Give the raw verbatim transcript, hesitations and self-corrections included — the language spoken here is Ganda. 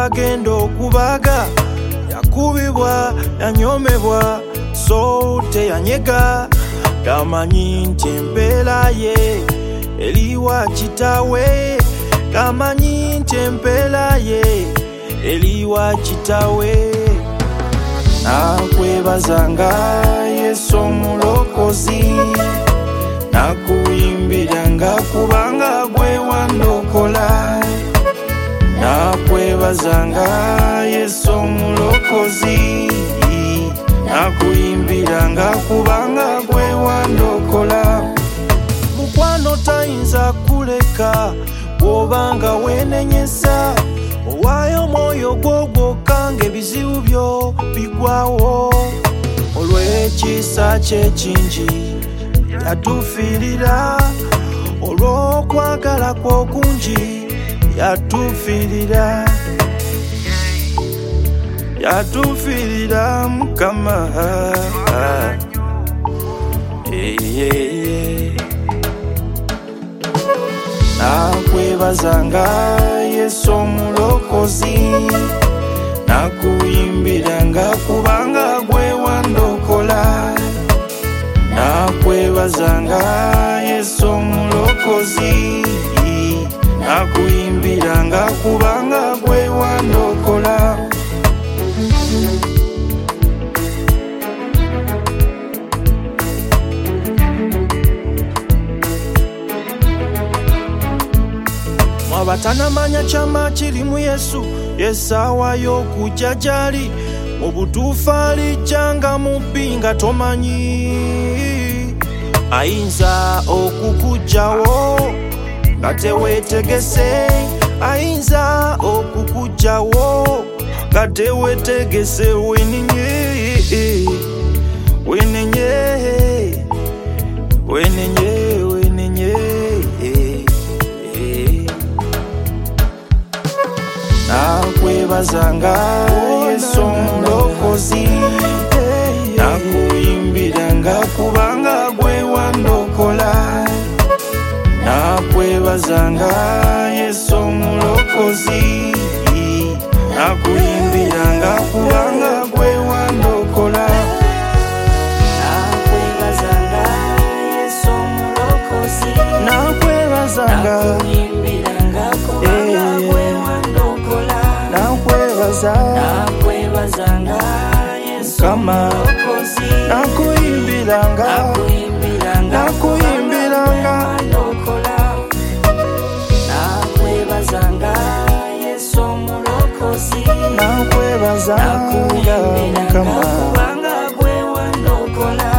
bagenda okubaga yakubibwa yanyomebwa so teyanyega kamanyi nti empeera ye eliwa kitawe kamanyi nti empeera ye eliwa kitawe nakwebazanga Yesu omulokozi nakuyimbiranga kubanga gwe wandokola nakwebazanga Yesu omulokozi nakuyimbiranga kubanga gwe wandokola mukwano tayinza kuleka bw'obanga weenenyeza owaayo mwoyo gwogwokka ng'ebizibu byo bigwawo olw'ekisa kye kingi yatufiirira olw'okwagala kw'okungi yatufiirira yatufiirira Mukama nakwebazanga Yesu omulokozi nakuyimbiranga kubanga gwe wandokola nakwebazanga Yesu omulokozi nakuyimbiranga kubanga gwe wandokola abatanamanya kyama kiri mu Yesu yesaawa y'okujja gy'ali mu butuufu alijjanga mubbi nga tomanyi ayinza okukuggyawo nga teweetegese ayinza okukuggyawo nga teweetegese wenenye wenenye wenenye wenenye nakwebazanga Yesu omulokozi nakuyimbiranga kubanga gwe wandokola nakwebazanga Yesu omulokozi nakuyimbiranga kubanga gwe wandokola nakwebazanga Yesu omulokozi nakwebazanga nakuyimbiranga kubanga gwe wandokola nakwebazanga Yesu omulokozi nakuyimbiranga nakuyimbiranga nakwebazanga Yesu omulokozi nakwebazanga nakuyimbiranga kubanga gwe wandokola